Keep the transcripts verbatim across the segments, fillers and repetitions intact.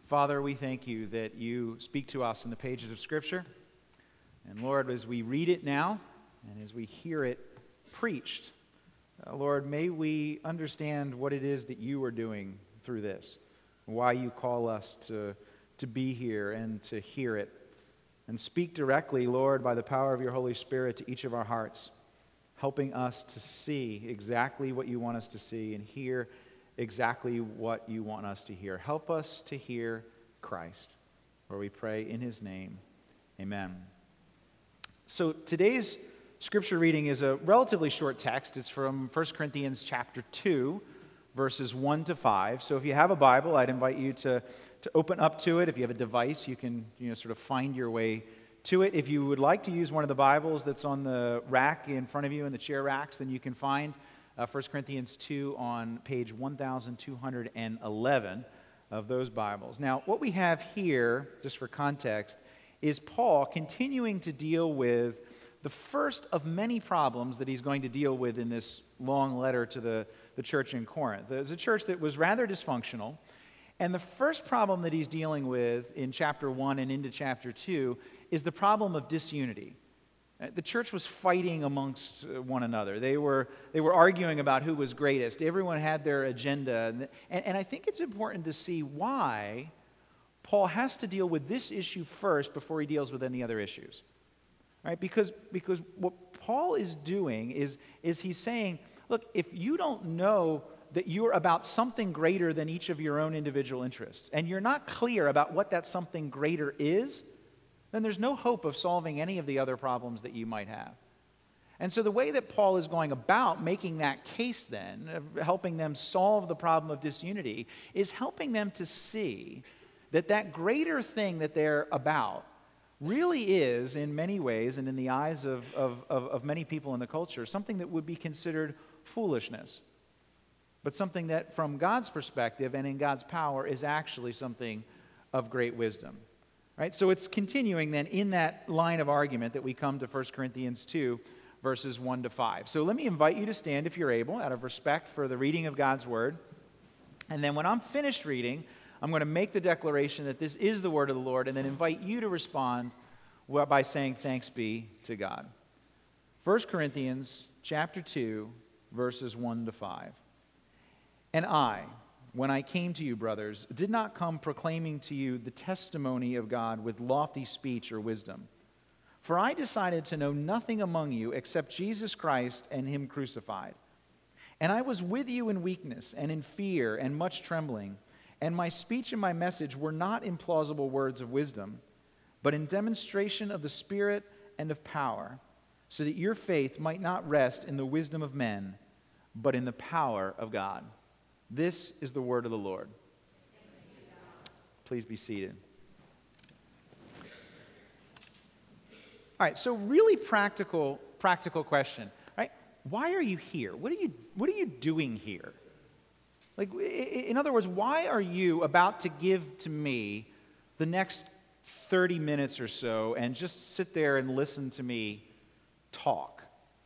Father, we thank you that you speak to us in the pages of Scripture. And Lord, as we read it now, and as we hear it preached, uh, Lord, may we understand what it is that you are doing through this, why you call us to, to be here and to hear it. And speak directly, Lord, by the power of your Holy Spirit to each of our hearts, helping us to see exactly what you want us to see and hear exactly what you want us to hear. Help us to hear Christ, for we pray in his name. Amen. So today's scripture reading is a relatively short text. It's from First Corinthians chapter two, verses one to five. So if you have a Bible, I'd invite you to, to open up to it. If you have a device, you can you know, sort of find your way to it. If you would like to use one of the Bibles that's on the rack in front of you in the chair racks, then you can find uh, First Corinthians two on page one thousand two hundred eleven of those Bibles. Now, what we have here, just for context, is Paul continuing to deal with the first of many problems that he's going to deal with in this long letter to the, the church in Corinth. There's a church that was rather dysfunctional, and the first problem that he's dealing with in chapter one and into chapter two is the problem of disunity. The church was fighting amongst one another. They were, they were arguing about who was greatest. Everyone had their agenda. And, and I think it's important to see why Paul has to deal with this issue first before he deals with any other issues. Right? Because, because what Paul is doing is, is he's saying, look, if you don't know that you're about something greater than each of your own individual interests, and you're not clear about what that something greater is, then there's no hope of solving any of the other problems that you might have. And so the way that Paul is going about making that case then, of helping them solve the problem of disunity, is helping them to see that that greater thing that they're about really is, in many ways, and in the eyes of, of, of, of many people in the culture, something that would be considered foolishness, but something that from God's perspective and in God's power is actually something of great wisdom. Right? So it's continuing then in that line of argument that we come to First Corinthians two, verses one to five. So let me invite you to stand if you're able, out of respect for the reading of God's Word. And then when I'm finished reading, I'm going to make the declaration that this is the word of the Lord, and then invite you to respond by saying thanks be to God. First Corinthians chapter two, verses one to five. And I, when I came to you, brothers, did not come proclaiming to you the testimony of God with lofty speech or wisdom. For I decided to know nothing among you except Jesus Christ and him crucified. And I was with you in weakness and in fear and much trembling. And my speech and my message were not in plausible words of wisdom, but in demonstration of the Spirit and of power, so that your faith might not rest in the wisdom of men, but in the power of God. This is the word of the Lord. Please be seated. All right, so really practical, practical question, right? Why are you here? What are you, what are you doing here? Like, in other words, why are you about to give to me the next thirty minutes or so and just sit there and listen to me talk?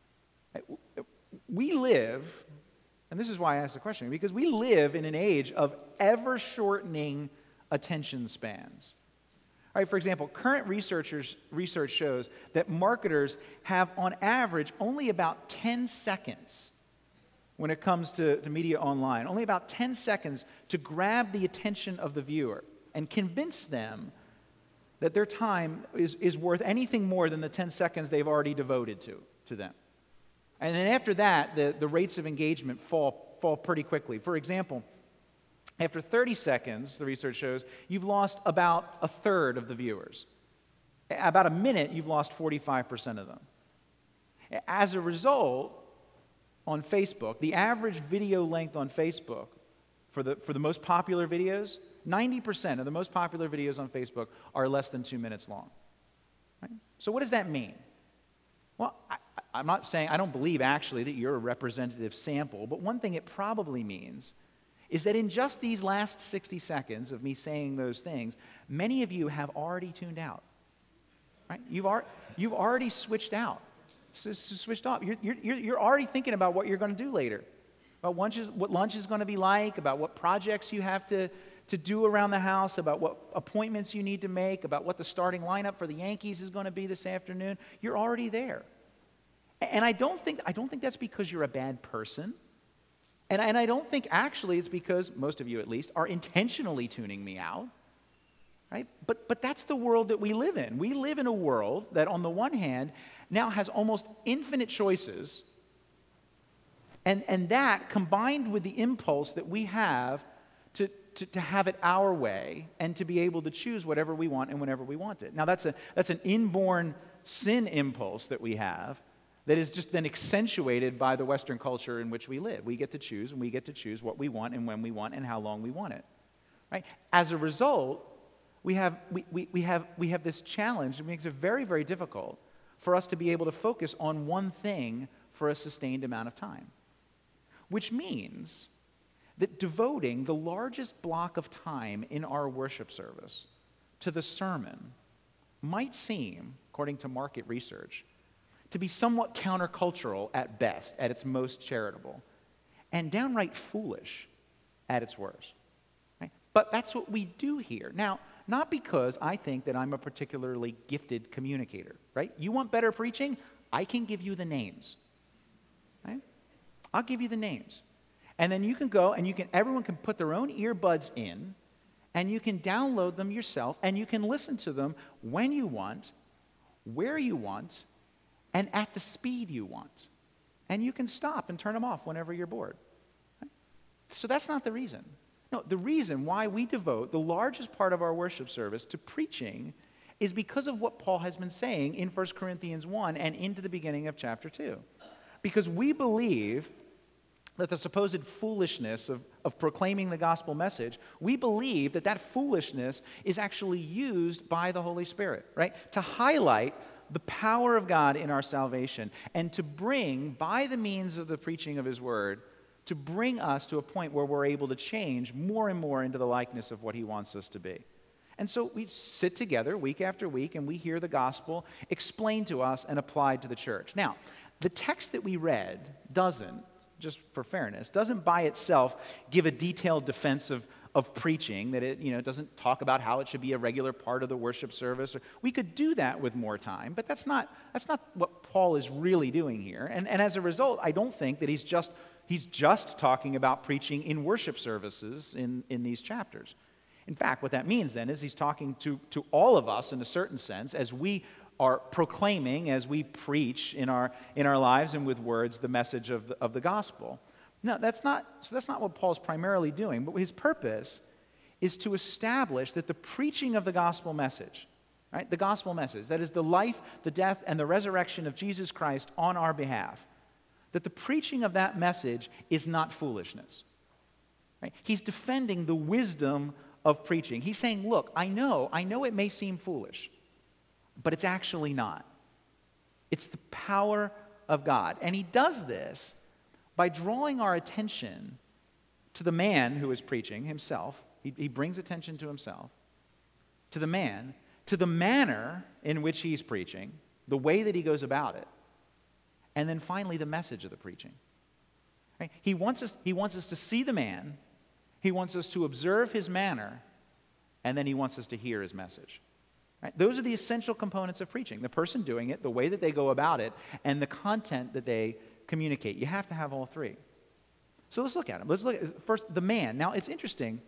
We live, and this is why I asked the question, because we live in an age of ever-shortening attention spans. All right, for example, current researchers, research shows that marketers have, on average, only about ten seconds when it comes to, to media online, only about ten seconds to grab the attention of the viewer and convince them that their time is, is worth anything more than the ten seconds they've already devoted to, to them. And then after that, the, the rates of engagement fall, fall pretty quickly. For example, after thirty seconds, the research shows, you've lost about a third of the viewers. About a minute, you've lost forty-five percent of them. As a result, on Facebook, the average video length on Facebook for the, for the most popular videos, ninety percent of the most popular videos on Facebook are less than two minutes long. Right? So what does that mean? Well, I, I'm not saying, I don't believe actually that you're a representative sample, but one thing it probably means is that in just these last sixty seconds of me saying those things, many of you have already tuned out. Right? You've, ar- you've already switched out. So, so switched off. You're, you're, you're already thinking about what you're going to do later, about lunch is, what lunch is going to be like, about what projects you have to, to do around the house, about what appointments you need to make, about what the starting lineup for the Yankees is going to be this afternoon. You're already there. And I don't think, I don't think that's because you're a bad person. And, and I don't think actually it's because, most of you at least, are intentionally tuning me out. Right? But, but that's the world that we live in. We live in a world that on the one hand now has almost infinite choices. And, and that combined with the impulse that we have to, to, to have it our way and to be able to choose whatever we want and whenever we want it. Now that's, a, that's an inborn sin impulse that we have that is just then accentuated by the Western culture in which we live. We get to choose, and we get to choose what we want and when we want and how long we want it. Right? As a result, we have, we, we, we have, we have this challenge that makes it very, very difficult for us to be able to focus on one thing for a sustained amount of time. Which means that devoting the largest block of time in our worship service to the sermon might seem, according to market research, to be somewhat countercultural at best, at its most charitable, and downright foolish at its worst. Right? But that's what we do here. Now, not because I think that I'm a particularly gifted communicator, right? You want better preaching? I can give you the names. Right? I'll give you the names. And then you can go and you can, everyone can put their own earbuds in, and you can download them yourself, and you can listen to them when you want, where you want, and at the speed you want. And you can stop and turn them off whenever you're bored. Right? So that's not the reason. No, the reason why we devote the largest part of our worship service to preaching is because of what Paul has been saying in First Corinthians one and into the beginning of chapter two. Because we believe that the supposed foolishness of, of proclaiming the gospel message, we believe that that foolishness is actually used by the Holy Spirit, right? To highlight the power of God in our salvation and to bring, by the means of the preaching of His Word, to bring us to a point where we're able to change more and more into the likeness of what He wants us to be. And so we sit together week after week and we hear the gospel explained to us and applied to the church. Now, the text that we read doesn't, just for fairness, doesn't by itself give a detailed defense of, of preaching, that it, you know, doesn't talk about how it should be a regular part of the worship service. Or, we could do that with more time, but that's not, that's not what Paul is really doing here. And, and as a result, I don't think that he's just, he's just talking about preaching in worship services in, in these chapters. In fact, what that means then is he's talking to, to all of us in a certain sense as we are proclaiming, as we preach in our, in our lives and with words, the message of the, of the gospel. No, that's not, so that's not what Paul's primarily doing, but his purpose is to establish that the preaching of the gospel message, right, the gospel message, that is the life, the death, and the resurrection of Jesus Christ on our behalf, that the preaching of that message is not foolishness. Right? He's defending the wisdom of preaching. He's saying, look, I know, I know it may seem foolish, but it's actually not. It's the power of God. And he does this by drawing our attention to the man who is preaching himself. He, he brings attention to himself, to the man, to the manner in which he's preaching, the way that he goes about it, and then finally the message of the preaching. Right? He wants us, he wants us to see the man, he wants us to observe his manner, and then he wants us to hear his message. Right? Those are the essential components of preaching. The person doing it, the way that they go about it, and the content that they communicate. You have to have all three. So let's look at them. Let's look at first the man. Now it's interesting.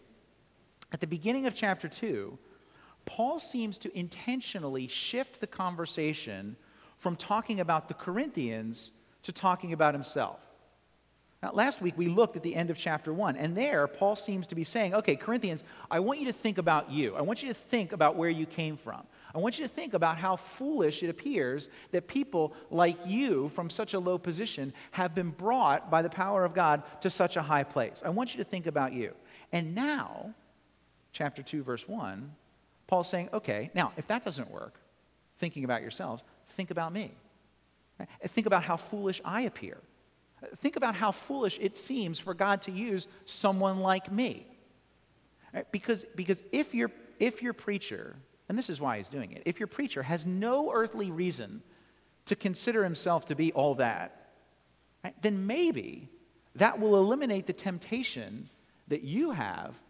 At the beginning of chapter two, Paul seems to intentionally shift the conversation from talking about the Corinthians to talking about himself. Now, last week we looked at the end of chapter one, and there Paul seems to be saying, okay, Corinthians, I want you to think about you. I want you to think about where you came from. I want you to think about how foolish it appears that people like you from such a low position have been brought by the power of God to such a high place. I want you to think about you. And now, chapter two, verse one, Paul's saying, okay, now, if that doesn't work, thinking about yourselves, think about me. Right? Think about how foolish I appear. Think about how foolish it seems for God to use someone like me. Right? Because, because if, your, if your preacher, and this is why he's doing it, if your preacher has no earthly reason to consider himself to be all that, right, then maybe that will eliminate the temptation that you have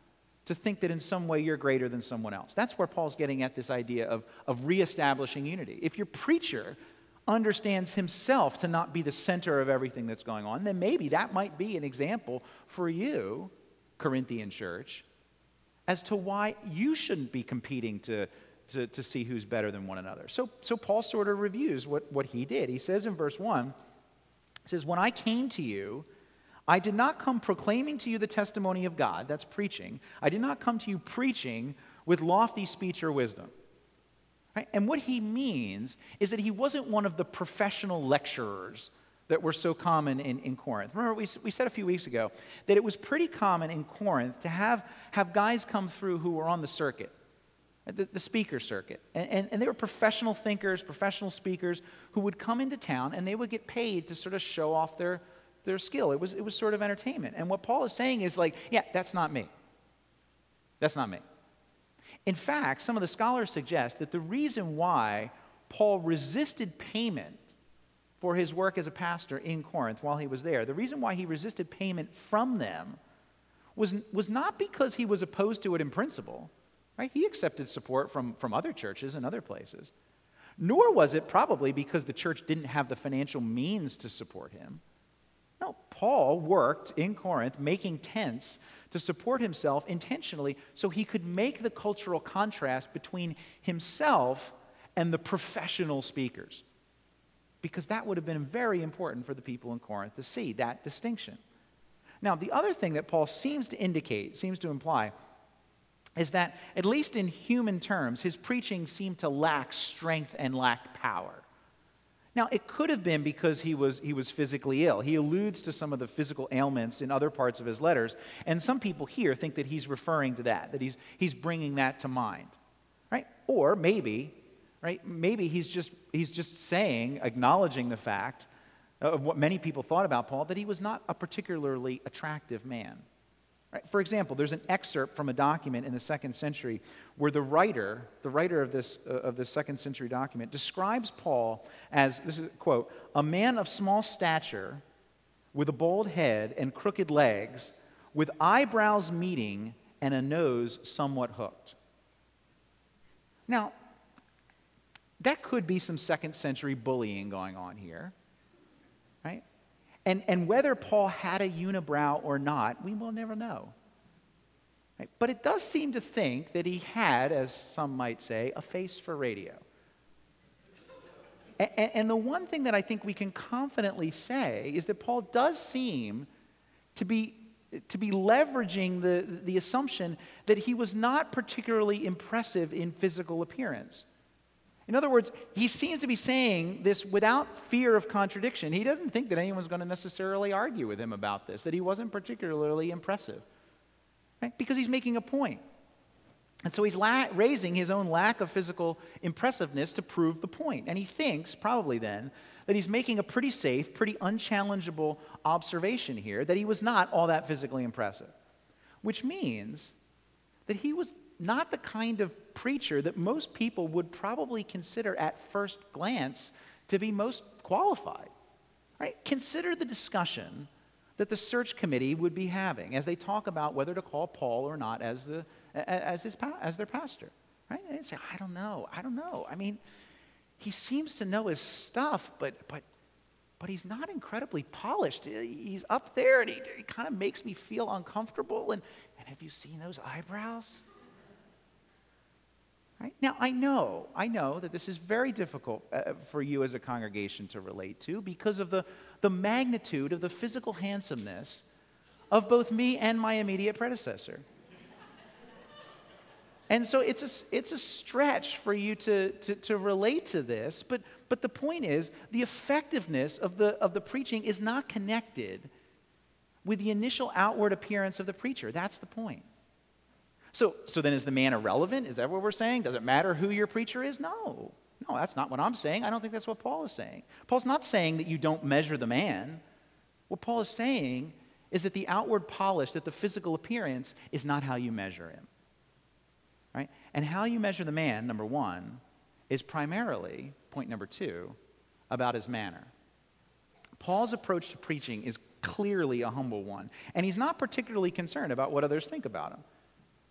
to think that in some way you're greater than someone else. That's where Paul's getting at this idea of, of reestablishing unity. If your preacher understands himself to not be the center of everything that's going on, then maybe that might be an example for you, Corinthian church, as to why you shouldn't be competing to, to, to see who's better than one another. So, so Paul sort of reviews what, what he did. He says in verse one, he says, "When I came to you, I did not come proclaiming to you the testimony of God," that's preaching. "I did not come to you preaching with lofty speech or wisdom." Right? And what he means is that he wasn't one of the professional lecturers that were so common in, in Corinth. Remember, we, we said a few weeks ago that it was pretty common in Corinth to have, have guys come through who were on the circuit, the, the speaker circuit. And, and, and they were professional thinkers, professional speakers who would come into town and they would get paid to sort of show off their, their skill. It was, it was sort of entertainment. And what Paul is saying is like, yeah, that's not me. That's not me. In fact, some of the scholars suggest that the reason why Paul resisted payment for his work as a pastor in Corinth while he was there, the reason why he resisted payment from them was, was not because he was opposed to it in principle, right? He accepted support from, from other churches and other places. Nor was it probably because the church didn't have the financial means to support him. No, Paul worked in Corinth making tents to support himself intentionally so he could make the cultural contrast between himself and the professional speakers. Because that would have been very important for the people in Corinth to see that distinction. Now, the other thing that Paul seems to indicate, seems to imply, is that, at least in human terms, his preaching seemed to lack strength and lack power. Now, it could have been because he was, he was physically ill. He alludes to some of the physical ailments in other parts of his letters, and some people here think that he's referring to that, that he's, he's bringing that to mind, right? Or maybe, right, maybe he's just, he's just saying, acknowledging the fact of what many people thought about Paul, that he was not a particularly attractive man. Right? For example, there's an excerpt from a document in the second century where the writer, the writer of this, uh, of this second century document, describes Paul as, this is a quote, "a man of small stature, with a bald head and crooked legs, with eyebrows meeting and a nose somewhat hooked." Now, that could be some second century bullying going on here, right? And, and whether Paul had a unibrow or not, we will never know. Right? But it does seem to think that he had, as some might say, a face for radio. And, and the one thing that I think we can confidently say is that Paul does seem to be, to be leveraging the, the assumption that he was not particularly impressive in physical appearance. In other words, he seems to be saying this without fear of contradiction. He doesn't think that anyone's going to necessarily argue with him about this, that he wasn't particularly impressive, right? Because he's making a point. And so he's la- raising his own lack of physical impressiveness to prove the point. And he thinks, probably then, that he's making a pretty safe, pretty unchallengeable observation here, that he was not all that physically impressive. Which means that he was not the kind of preacher that most people would probably consider at first glance to be most qualified. Right? Consider the discussion that the search committee would be having as they talk about whether to call Paul or not as the as his as their pastor. Right? And they say, I don't know, I don't know. I mean, he seems to know his stuff, but but but he's not incredibly polished. He's up there, and he, he kind of makes me feel uncomfortable. And and have you seen those eyebrows? Right? Now, I know, I know that this is very difficult uh, for you as a congregation to relate to because of the, the magnitude of the physical handsomeness of both me and my immediate predecessor. And so it's a, it's a stretch for you to, to, to relate to this, but, but the point is, the effectiveness of the, of the preaching is not connected with the initial outward appearance of the preacher. That's the point. So, so then is the man irrelevant? Is that what we're saying? Does it matter who your preacher is? No. No, that's not what I'm saying. I don't think that's what Paul is saying. Paul's not saying that you don't measure the man. What Paul is saying is that the outward polish, that the physical appearance is not how you measure him. Right? And how you measure the man, number one, is primarily, point number two, about his manner. Paul's approach to preaching is clearly a humble one, and he's not particularly concerned about what others think about him.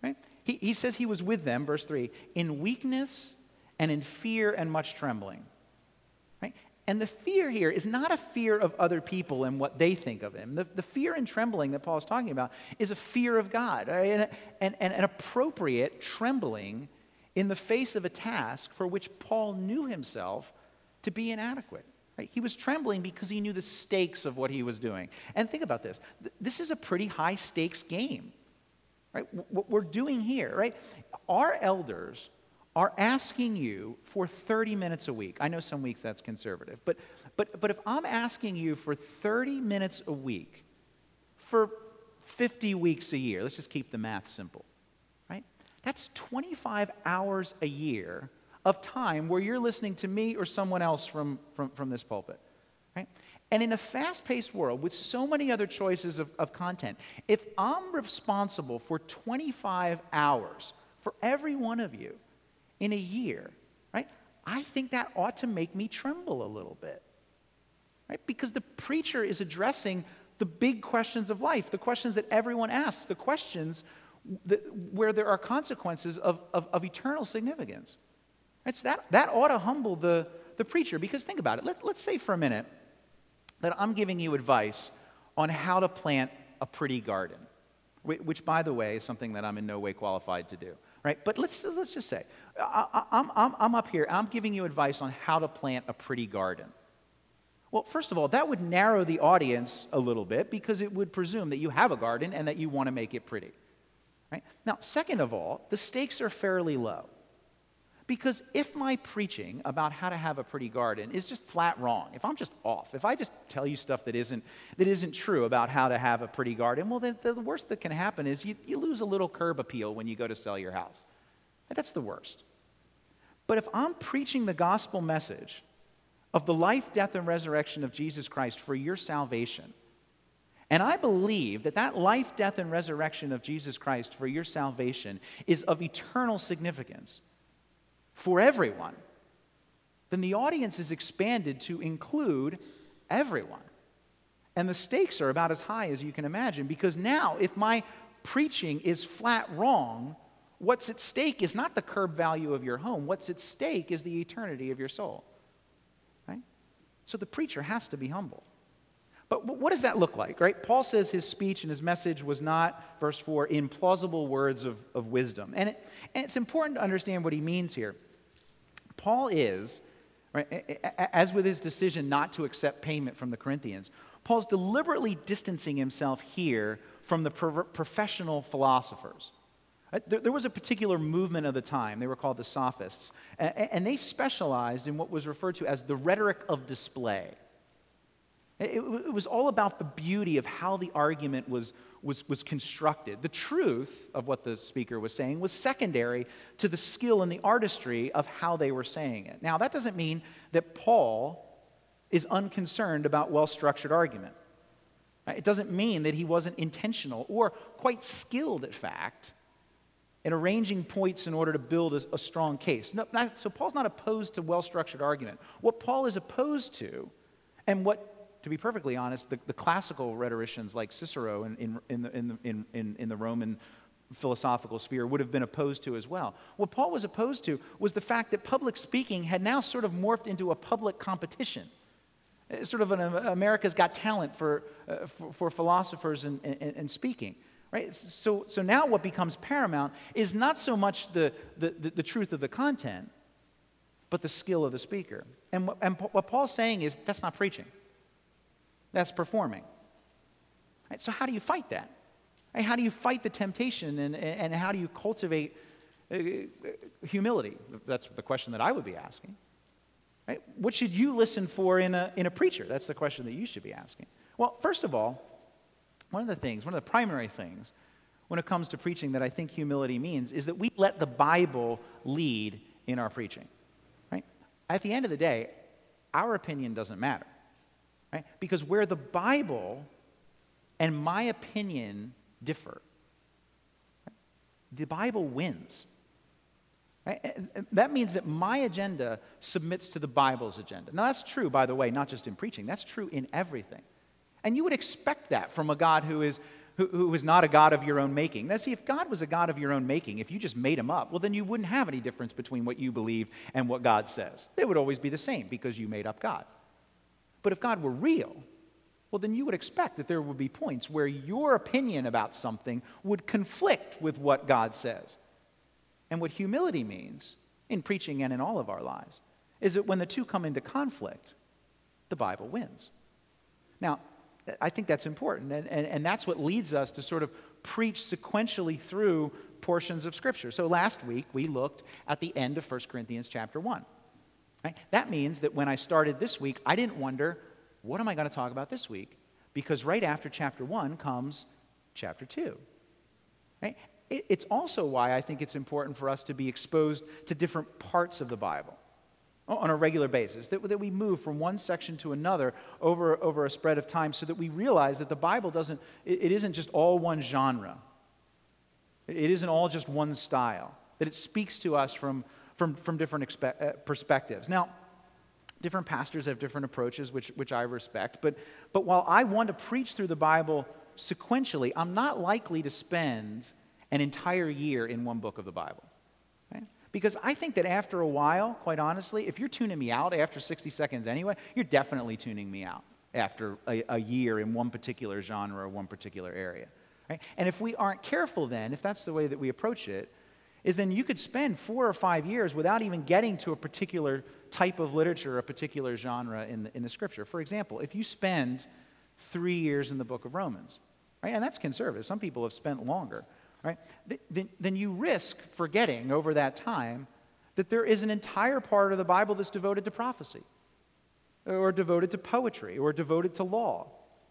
right? He, he says he was with them, verse three, in weakness and in fear and much trembling, right? And the fear here is not a fear of other people and what they think of him. The, the fear and trembling that Paul is talking about is a fear of God, right? and, and, and an appropriate trembling in the face of a task for which Paul knew himself to be inadequate. Right? He was trembling because he knew the stakes of what he was doing. And think about this. This is a pretty high stakes game. Right? What we're doing here, right? Our elders are asking you for thirty minutes a week. I know some weeks that's conservative, but but but if I'm asking you for thirty minutes a week for fifty weeks a year, let's just keep the math simple, right? That's twenty-five hours a year of time where you're listening to me or someone else from, from, from this pulpit, right? And in a fast-paced world with so many other choices of, of content, if I'm responsible for twenty-five hours for every one of you in a year, right, I think that ought to make me tremble a little bit, right? Because the preacher is addressing the big questions of life, the questions that everyone asks, the questions that, where there are consequences of, of, of eternal significance. Right? So that, that ought to humble the, the preacher, because think about it. Let, let's say for a minute that I'm giving you advice on how to plant a pretty garden, which, by the way, is something that I'm in no way qualified to do. Right? But let's, let's just say, I, I'm, I'm, I'm up here, I'm giving you advice on how to plant a pretty garden. Well, first of all, that would narrow the audience a little bit because it would presume that you have a garden and that you want to make it pretty. Right? Now, second of all, the stakes are fairly low. Because if my preaching about how to have a pretty garden is just flat wrong, if I'm just off, if I just tell you stuff that isn't, that isn't true about how to have a pretty garden, well, then the worst that can happen is you, you lose a little curb appeal when you go to sell your house. That's the worst. But if I'm preaching the gospel message of the life, death, and resurrection of Jesus Christ for your salvation, and I believe that that life, death, and resurrection of Jesus Christ for your salvation is of eternal significance for everyone, then the audience is expanded to include everyone. And the stakes are about as high as you can imagine, because now if my preaching is flat wrong, what's at stake is not the curb value of your home. What's at stake is the eternity of your soul. Right? So the preacher has to be humble. But what does that look like, right? Paul says his speech and his message was not, verse four, in plausible words of, of wisdom. And, it, and it's important to understand what he means here. Paul is, right, as with his decision not to accept payment from the Corinthians, Paul's deliberately distancing himself here from the pro- professional philosophers. There, there was a particular movement of the time. They were called the Sophists. And, and they specialized in what was referred to as the rhetoric of display. It, it was all about the beauty of how the argument was, was, was constructed. The truth of what the speaker was saying was secondary to the skill and the artistry of how they were saying it. Now, that doesn't mean that Paul is unconcerned about well-structured argument. It doesn't mean that he wasn't intentional or quite skilled, in fact, in arranging points in order to build a, a strong case. No, not, so Paul's not opposed to well-structured argument. What Paul is opposed to, and what, to be perfectly honest, the, the classical rhetoricians like Cicero in, in, in, the, in, the, in, in, in the Roman philosophical sphere would have been opposed to as well. What Paul was opposed to was the fact that public speaking had now sort of morphed into a public competition. It's sort of an America's Got Talent for, uh, for, for philosophers and, and, and speaking. Right? So, so now what becomes paramount is not so much the, the, the, the truth of the content, but the skill of the speaker. And what, and what Paul's saying is that's not preaching. That's performing. Right? So how do you fight that? Right? How do you fight the temptation, and, and, and how do you cultivate uh, humility? That's the question that I would be asking. Right? What should you listen for in a, in a preacher? That's the question that you should be asking. Well, first of all, one of the things, one of the primary things when it comes to preaching that I think humility means is that we let the Bible lead in our preaching. Right? At the end of the day, our opinion doesn't matter. Right? Because where the Bible and my opinion differ, right, the Bible wins. Right? That means that my agenda submits to the Bible's agenda. Now that's true, by the way, not just in preaching. That's true in everything. And you would expect that from a God who is who, who is not a God of your own making. Now, see, if God was a God of your own making, if you just made him up, well, then you wouldn't have any difference between what you believe and what God says. They would always be the same because you made up God. But if God were real, well, then you would expect that there would be points where your opinion about something would conflict with what God says. And what humility means, in preaching and in all of our lives, is that when the two come into conflict, the Bible wins. Now, I think that's important, and, and, and that's what leads us to sort of preach sequentially through portions of Scripture. So last week, we looked at the end of First Corinthians chapter one. Right? That means that when I started this week, I didn't wonder, what am I going to talk about this week? Because right after chapter one comes chapter two. Right? It, it's also why I think it's important for us to be exposed to different parts of the Bible on a regular basis, that, that we move from one section to another over, over a spread of time so that we realize that the Bible doesn't, it, it isn't just all one genre. It, it isn't all just one style, that it speaks to us from, from, from different expe- uh, perspectives. Now, different pastors have different approaches, which, which I respect, but, but while I want to preach through the Bible sequentially, I'm not likely to spend an entire year in one book of the Bible. Right? Because I think that after a while, quite honestly, if you're tuning me out after sixty seconds anyway, you're definitely tuning me out after a, a year in one particular genre or one particular area. Right? And if we aren't careful then, if that's the way that we approach it, is then you could spend four or five years without even getting to a particular type of literature, a particular genre in the, in the Scripture. For example, if you spend three years in the book of Romans, right, and that's conservative. Some people have spent longer. Right? Then, then you risk forgetting over that time that there is an entire part of the Bible that's devoted to prophecy, or devoted to poetry, or devoted to law.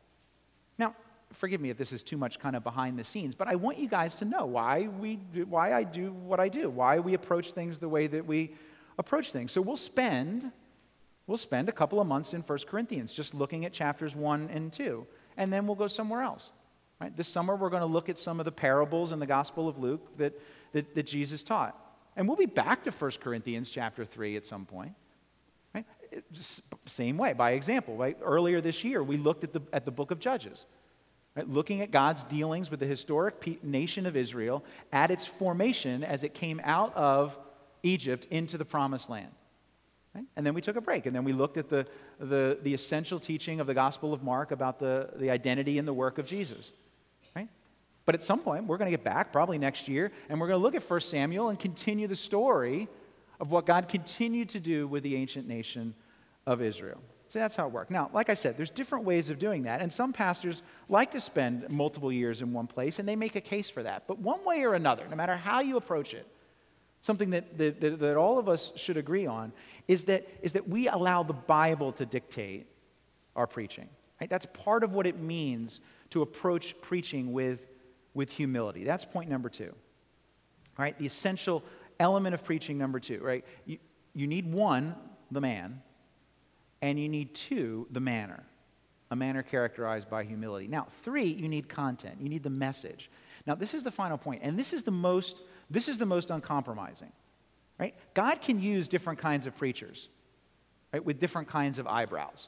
Now, forgive me if this is too much kind of behind the scenes, but I want you guys to know why we, do, why I do what I do, why we approach things the way that we approach things. So we'll spend, we'll spend a couple of months in First Corinthians just looking at chapters one and two, and then we'll go somewhere else. Right? This summer, we're going to look at some of the parables in the Gospel of Luke that, that, that Jesus taught. And we'll be back to First Corinthians chapter three at some point. Right? Just same way, by example. Right? Earlier this year, we looked at the, at the book of Judges, right? Looking at God's dealings with the historic pe- nation of Israel at its formation as it came out of Egypt into the Promised Land. Right? And then we took a break, and then we looked at the, the, the essential teaching of the Gospel of Mark about the, the identity and the work of Jesus. Right? But at some point, we're going to get back, probably next year, and we're going to look at First Samuel and continue the story of what God continued to do with the ancient nation of Israel. So that's how it worked. Now, like I said, there's different ways of doing that, and some pastors like to spend multiple years in one place, and they make a case for that. But one way or another, no matter how you approach it, something that, that, that, that all of us should agree on is that, is that we allow the Bible to dictate our preaching. Right? That's part of what it means to approach preaching with, with humility. That's point number two. All right? The essential element of preaching number two. Right? You, you need one, the man, and you need two, the manner. A manner characterized by humility. Now, three, you need content. You need the message. Now, this is the final point, and this is the most, this is the most uncompromising. Right? God can use different kinds of preachers, right, with different kinds of eyebrows.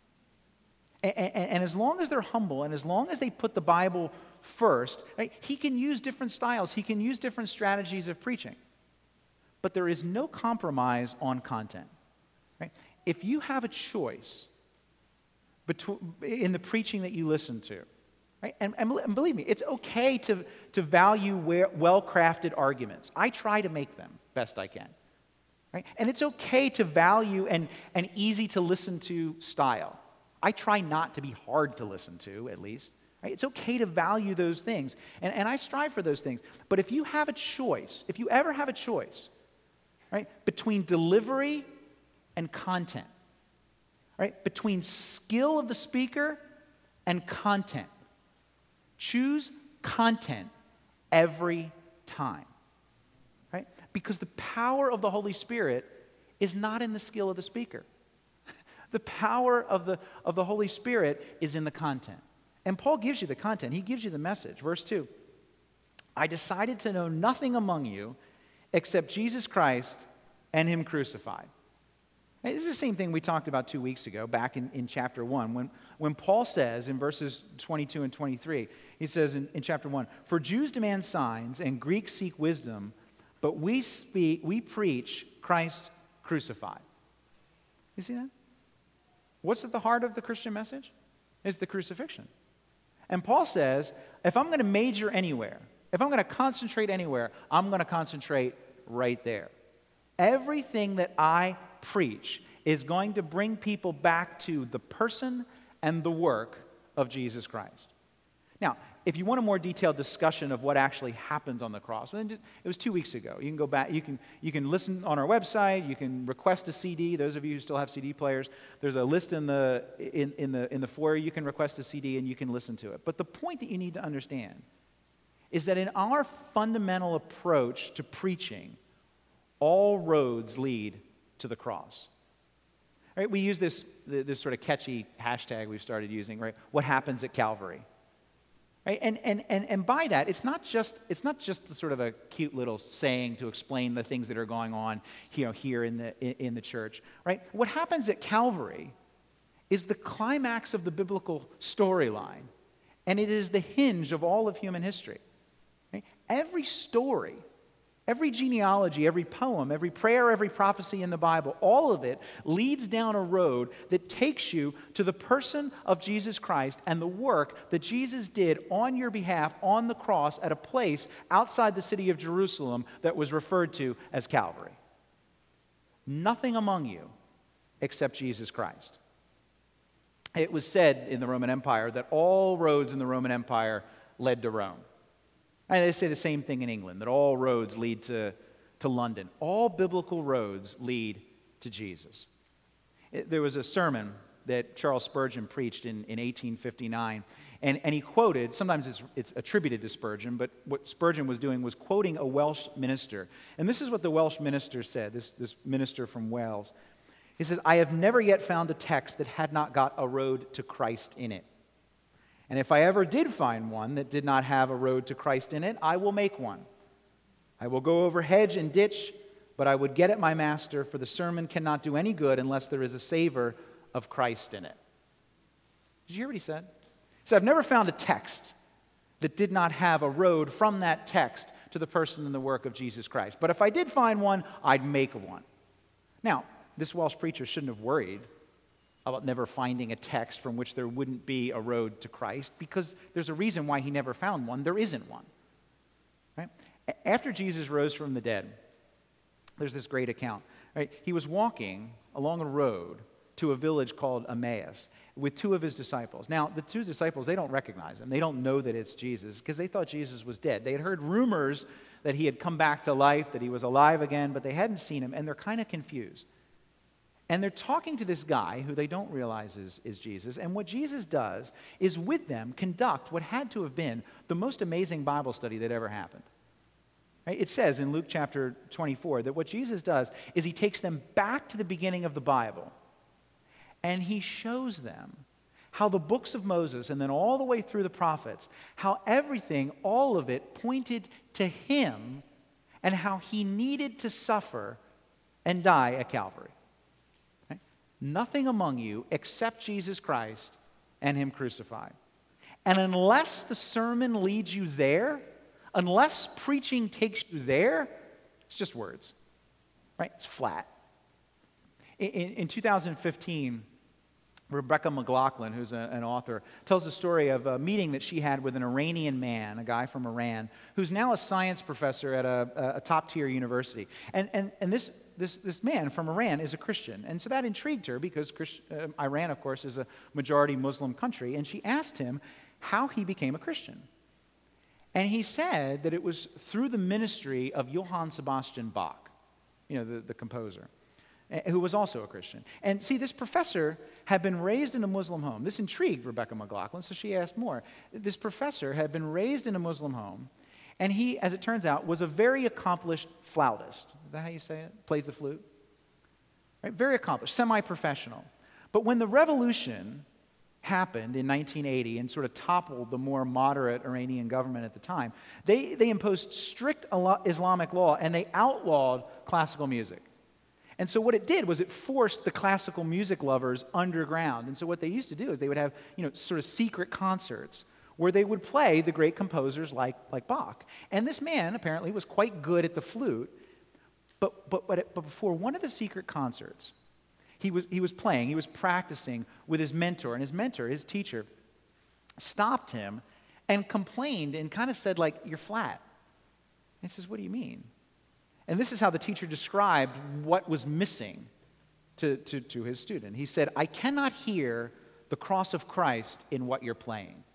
And, and, and as long as they're humble and as long as they put the Bible first, right, he can use different styles. He can use different strategies of preaching. But there is no compromise on content. Right? If you have a choice between, in the preaching that you listen to, right, and, and, and believe me, it's okay to, to value well-crafted arguments. I try to make them best I can. Right? And it's okay to value an, an easy-to-listen-to style. I try not to be hard to listen to, at least. Right? It's okay to value those things, and, and I strive for those things. But if you have a choice, if you ever have a choice, right, between delivery and content, right, between skill of the speaker and content, choose content every time. Right? Because the power of the Holy Spirit is not in the skill of the speaker. The power of the, of the Holy Spirit is in the content. And Paul gives you the content. He gives you the message. Verse two, I decided to know nothing among you except Jesus Christ and Him crucified. This is the same thing we talked about two weeks ago, back in, in chapter one, when, when Paul says in verses twenty-two and twenty-three, he says in, in chapter one, "For Jews demand signs and Greeks seek wisdom, but we speak, we preach Christ crucified." You see that? What's at the heart of the Christian message? It's the crucifixion. And Paul says, if I'm going to major anywhere, if I'm going to concentrate anywhere, I'm going to concentrate right there. Everything that I preach is going to bring people back to the person and the work of Jesus Christ. Now, if you want a more detailed discussion of what actually happened on the cross, it was two weeks ago. You can go back, you can, you can listen on our website, you can request a C D. Those of you who still have C D players, there's a list in the, in, in the, in the foyer. You can request a C D and you can listen to it. But the point that you need to understand is that in our fundamental approach to preaching, all roads lead to the cross. Right? We use this, this sort of catchy hashtag we've started using, right? What happens at Calvary? Right? And, and, and, and by that, it's not just it's not just a sort of a cute little saying to explain the things that are going on you know, here in the, in, in the church. Right? What happens at Calvary is the climax of the biblical storyline, and it is the hinge of all of human history. Right? Every story, every genealogy, every poem, every prayer, every prophecy in the Bible, all of it leads down a road that takes you to the person of Jesus Christ and the work that Jesus did on your behalf on the cross at a place outside the city of Jerusalem that was referred to as Calvary. Nothing among you except Jesus Christ. It was said in the Roman Empire that all roads in the Roman Empire led to Rome. And they say the same thing in England, that all roads lead to, to London. All biblical roads lead to Jesus. It, there was a sermon that Charles Spurgeon preached in, in eighteen fifty-nine, and, and he quoted, sometimes it's, it's attributed to Spurgeon, but what Spurgeon was doing was quoting a Welsh minister. And this is what the Welsh minister said, this, this minister from Wales. He says, "I have never yet found a text that had not got a road to Christ in it. And if I ever did find one that did not have a road to Christ in it, I will make one. I will go over hedge and ditch, but I would get at my master, for the sermon cannot do any good unless there is a savor of Christ in it." Did you hear what he said? He said, I've never found a text that did not have a road from that text to the person and the work of Jesus Christ. But if I did find one, I'd make one. Now, this Welsh preacher shouldn't have worried about never finding a text from which there wouldn't be a road to Christ, because there's a reason why he never found one. There isn't one. Right? After Jesus rose from the dead, there's this great account. Right? He was walking along a road to a village called Emmaus with two of his disciples. Now, the two disciples, they don't recognize him. They don't know that it's Jesus because they thought Jesus was dead. They had heard rumors that he had come back to life, that he was alive again, but they hadn't seen him, and they're kind of confused. And they're talking to this guy who they don't realize is, is Jesus. And what Jesus does is with them conduct what had to have been the most amazing Bible study that ever happened. Right? It says in Luke chapter twenty-four that what Jesus does is he takes them back to the beginning of the Bible and he shows them how the books of Moses and then all the way through the prophets, how everything, all of it pointed to him and how he needed to suffer and die at Calvary. Nothing among you except Jesus Christ and him crucified. And unless the sermon leads you there, unless preaching takes you there, it's just words, right? It's flat. In, in two thousand fifteen, Rebecca McLaughlin, who's a, an author, tells the story of a meeting that she had with an Iranian man, a guy from Iran, who's now a science professor at a, a top-tier university. And, and, and this This, this man from Iran is a Christian. And so that intrigued her because Christ, uh, Iran, of course, is a majority Muslim country. And she asked him how he became a Christian. And he said that it was through the ministry of Johann Sebastian Bach, you know, the, the composer, who was also a Christian. And see, this professor had been raised in a Muslim home. This intrigued Rebecca McLaughlin, so she asked more. This professor had been raised in a Muslim home. And he, as it turns out, was a very accomplished flautist. Is that how you say it? Plays the flute? Right? Very accomplished, semi-professional. But when the revolution happened in nineteen eighty and sort of toppled the more moderate Iranian government at the time, they, they imposed strict Islamic law and they outlawed classical music. And so what it did was it forced the classical music lovers underground. And so what they used to do is they would have, you know, sort of secret concerts where they would play the great composers like, like Bach. And this man apparently was quite good at the flute, but, but, but, it, but before one of the secret concerts, he was, he was playing, he was practicing with his mentor, and his mentor, his teacher, stopped him and complained and kind of said, like, "You're flat." And he says, "What do you mean?" And this is how the teacher described what was missing to, to, to his student. He said, "I cannot hear the cross of Christ in what you're playing."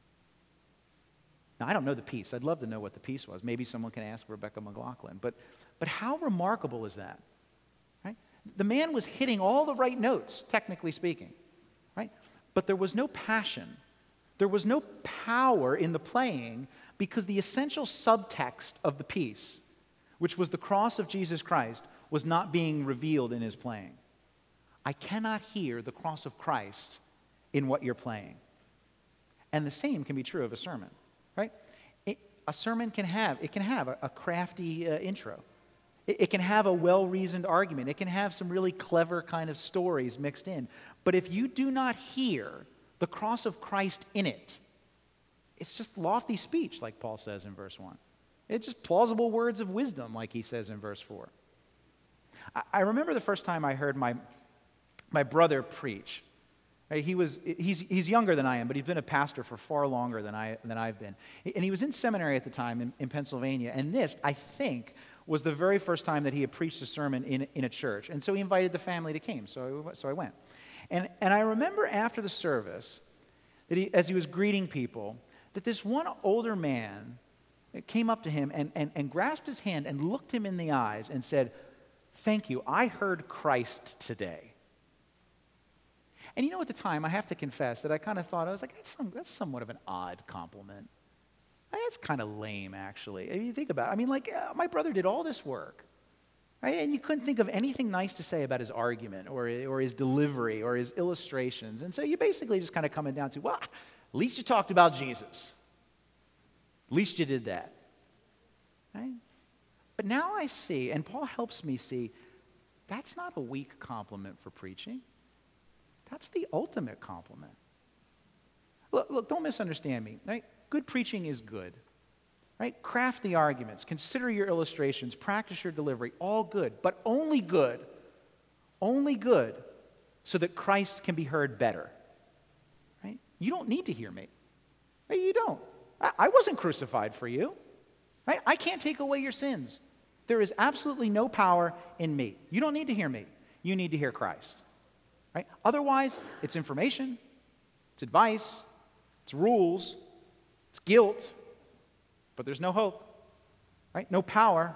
Now, I don't know the piece. I'd love to know what the piece was. Maybe someone can ask Rebecca McLaughlin. But, but how remarkable is that? Right? The man was hitting all the right notes, technically speaking. Right? But there was no passion. There was no power in the playing because the essential subtext of the piece, which was the cross of Jesus Christ, was not being revealed in his playing. I cannot hear the cross of Christ in what you're playing. And the same can be true of a sermon, right? It, a sermon can have, it can have a, a crafty uh, intro. It, it can have a well-reasoned argument. It can have some really clever kind of stories mixed in. But if you do not hear the cross of Christ in it, it's just lofty speech, like Paul says in verse one. It's just plausible words of wisdom, like he says in verse four. I, I remember the first time I heard my, my brother preach. Right, He was, he's, he's younger than I am, but he's been a pastor for far longer than, I, than I've been. And he was in seminary at the time in, in Pennsylvania. And this, I think, was the very first time that he had preached a sermon in, in a church. And so he invited the family to come, so I, so I went. And, and I remember after the service, that he, as he was greeting people, that this one older man came up to him and, and, and grasped his hand and looked him in the eyes and said, "Thank you, I heard Christ today." And you know, at the time, I have to confess that I kind of thought, I was like, that's, some, that's somewhat of an odd compliment. That's kind of lame, actually. I mean, you think about it. I mean, like, uh, my brother did all this work, right? And you couldn't think of anything nice to say about his argument or, or his delivery or his illustrations. And so you basically just kind of coming down to, well, at least you talked about Jesus. At least you did that, right? But now I see, and Paul helps me see, that's not a weak compliment for preaching. That's the ultimate compliment. Look, look, don't misunderstand me, right? Good preaching is good, right? Craft the arguments, consider your illustrations, practice your delivery, all good, but only good, only good so that Christ can be heard better, right? You don't need to hear me, right? You don't. I, I wasn't crucified for you, right? I can't take away your sins. There is absolutely no power in me. You don't need to hear me. You need to hear Christ. Right? Otherwise, it's information, it's advice, it's rules, it's guilt, but there's no hope, right? No power,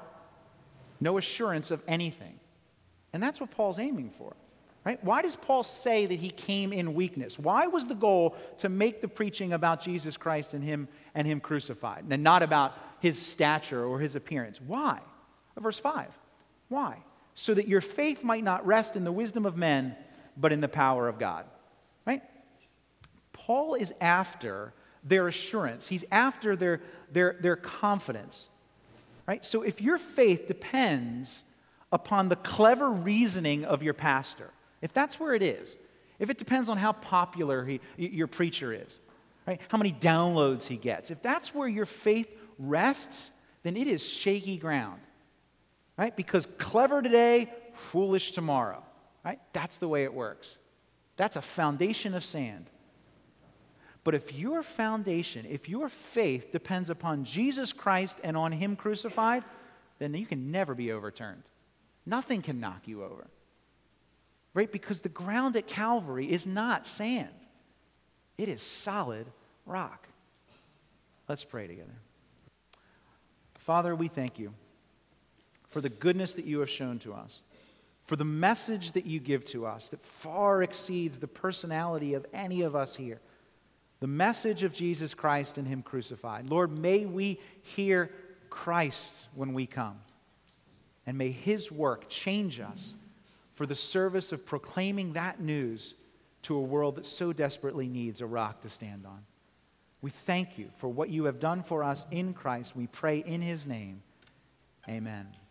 no assurance of anything. And that's what Paul's aiming for, right? Why does Paul say that he came in weakness? Why was the goal to make the preaching about Jesus Christ and him and him crucified, and not about his stature or his appearance? Why? Verse five. Why? So that your faith might not rest in the wisdom of men, but in the power of God, right? Paul is after their assurance. He's after their, their, their confidence, right? So if your faith depends upon the clever reasoning of your pastor, if that's where it is, if it depends on how popular he, your preacher is, right? How many downloads he gets, if that's where your faith rests, then it is shaky ground, right? Because clever today, foolish tomorrow. Right? That's the way it works. That's a foundation of sand. But if your foundation, if your faith depends upon Jesus Christ and on him crucified, then you can never be overturned. Nothing can knock you over. Right? Because the ground at Calvary is not sand. It is solid rock. Let's pray together. Father, we thank you for the goodness that you have shown to us, for the message that you give to us that far exceeds the personality of any of us here. The message of Jesus Christ and him crucified. Lord, may we hear Christ when we come. And may his work change us for the service of proclaiming that news to a world that so desperately needs a rock to stand on. We thank you for what you have done for us in Christ. We pray in his name. Amen.